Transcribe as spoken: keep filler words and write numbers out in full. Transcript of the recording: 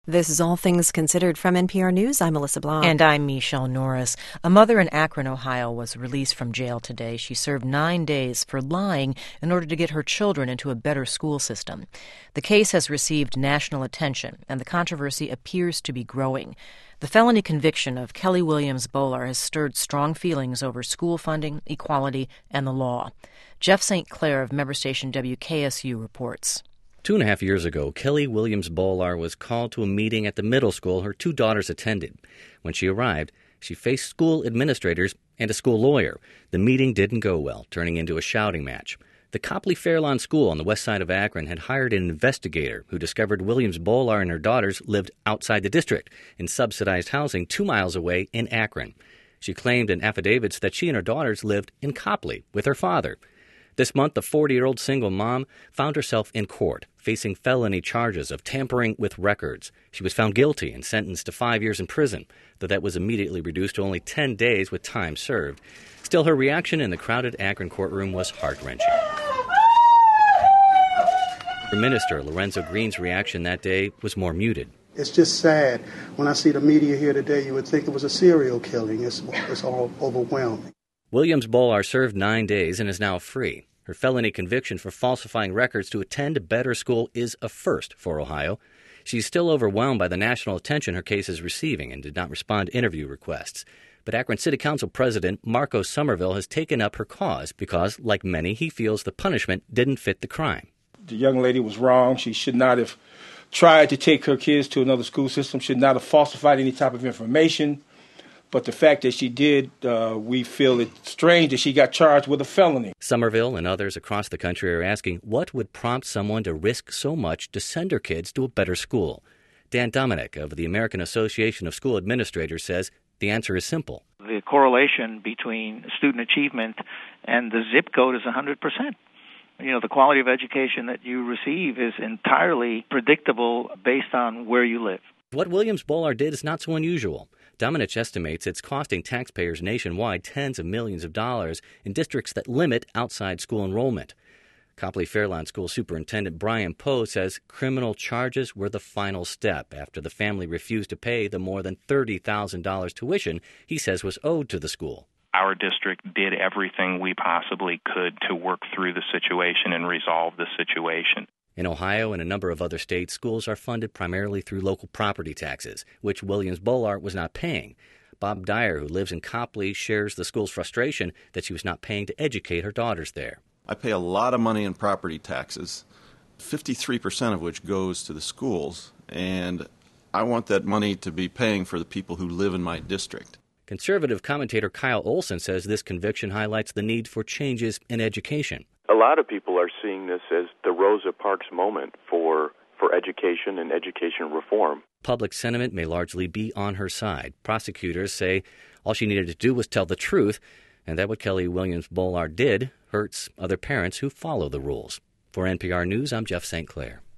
This is All Things Considered from N P R News. I'm Melissa Blanc. And I'm Michelle Norris. A mother in Akron, Ohio, was released from jail today. She served nine days for lying in order to get her children into a better school system. The case has received national attention, and the controversy appears to be growing. The felony conviction of Kelly Williams Bowler has stirred strong feelings over school funding, equality, and the law. Jeff Saint Clair of member station W K S U reports. Two and a half years ago, Kelly Williams Bowler was called to a meeting at the middle school her two daughters attended. When she arrived, she faced school administrators and a school lawyer. The meeting didn't go well, turning into a shouting match. The Copley Fairlawn School on the west side of Akron had hired an investigator who discovered Williams Bowler and her daughters lived outside the district in subsidized housing two miles away in Akron. She claimed in affidavits that she and her daughters lived in Copley with her father. This month, the forty-year-old single mom found herself in court, facing felony charges of tampering with records. She was found guilty and sentenced to five years in prison, though that was immediately reduced to only ten days with time served. Still, her reaction in the crowded Akron courtroom was heart-wrenching. Minister Lorenzo Green's reaction that day was more muted. It's just sad. When I see the media here today, you would think it was a serial killing. It's, it's all overwhelming. Williams Bowler served nine days and is now free. Her felony conviction for falsifying records to attend a better school is a first for Ohio. She's still overwhelmed by the national attention her case is receiving and did not respond to interview requests. But Akron City Council President Marco Somerville has taken up her cause because, like many, he feels the punishment didn't fit the crime. The young lady was wrong. She should not have tried to take her kids to another school system, should not have falsified any type of information. But the fact that she did, uh, we feel it's strange that she got charged with a felony. Somerville and others across the country are asking what would prompt someone to risk so much to send her kids to a better school. Dan Dominic of the American Association of School Administrators says the answer is simple. The correlation between student achievement and the zip code is one hundred percent. You know, the quality of education that you receive is entirely predictable based on where you live. What Williams Bowler did is not so unusual. Domenech estimates it's costing taxpayers nationwide tens of millions of dollars in districts that limit outside school enrollment. Copley Fairlawn School Superintendent Brian Poe says criminal charges were the final step after the family refused to pay the more than thirty thousand dollars tuition he says was owed to the school. Our district did everything we possibly could to work through the situation and resolve the situation. In Ohio and a number of other states, schools are funded primarily through local property taxes, which Williams Bowler was not paying. Bob Dyer, who lives in Copley, shares the school's frustration that she was not paying to educate her daughters there. I pay a lot of money in property taxes, fifty-three percent of which goes to the schools, and I want that money to be paying for the people who live in my district. Conservative commentator Kyle Olson says this conviction highlights the need for changes in education. A lot of people are seeing this as the Rosa Parks moment for, for education and education reform. Public sentiment may largely be on her side. Prosecutors say all she needed to do was tell the truth, and that what Kelly Williams Bowler did hurts other parents who follow the rules. For N P R News, I'm Jeff Saint Clair.